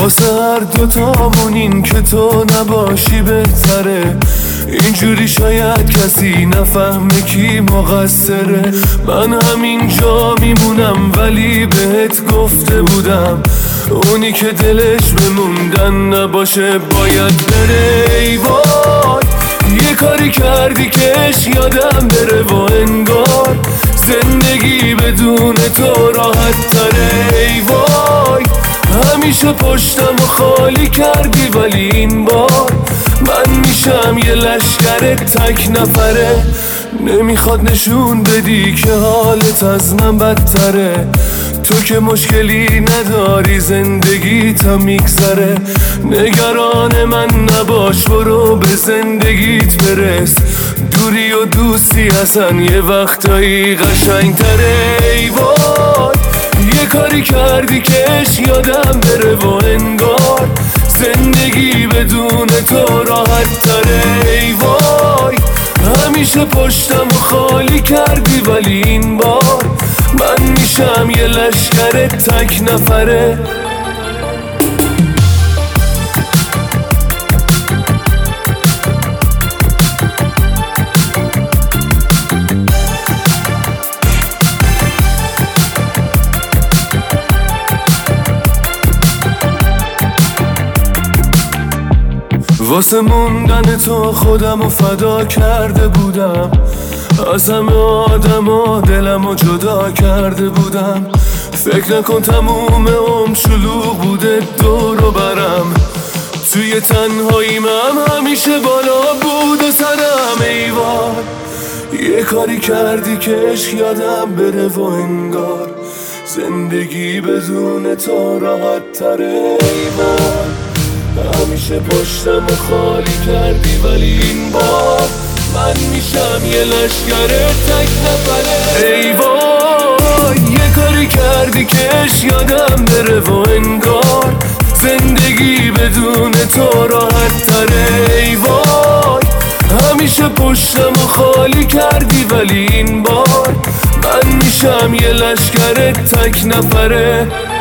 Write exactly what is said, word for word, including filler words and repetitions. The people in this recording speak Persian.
واسه هر دوتامون این که تو نباشی بهتره. اینجوری شاید کسی نفهمه کی مقصره. من همینجا میمونم ولی بهت گفته بودم اونی که دلش بموندن نباشه باید بره. ای وای یه کاری کردی کش یادم بره و انگار زندگی بدون تو راحت تره. ای وای همیشه پشتم و خالی کردی ولی این بار من میشم یه لشکر تک نفره. نمیخواد نشون بدی که حالت از من بدتره. تو که مشکلی نداری زندگی تا میگذره. نگران من نباش برو به زندگیت برس. دوری و دوستی اصلا یه وقتایی قشنگ تره. ای وای یه کاری کردی کش یادم بره و انگار زندگی بدون تو راحت تره. ای وای همیشه پشتم و خالی کردی ولی این بار من میشم یه لشکر تک نفره. واسه موندن تو خودم و فدا کرده بودم. از همه آدم و دلم و جدا کرده بودم. فکر نکن تموم عمر شلوغ بوده دور و برم. توی تنهاییم هم همیشه بالا بود سرم. ای وای یه کاری کردی که عشق یادم بره و انگار زندگی بدون تو راحت تره. ای وای همیشه پشتم و خالی کردی ولی این بار من میشم یه لشکر تک نفره. ای وای یه کاری کردی که عشق یادم بره و انگار زندگی بدون تو راحت تره. ای وای همیشه پشتم و خالی کردی ولی این بار من میشم یه لشکر تک نفره.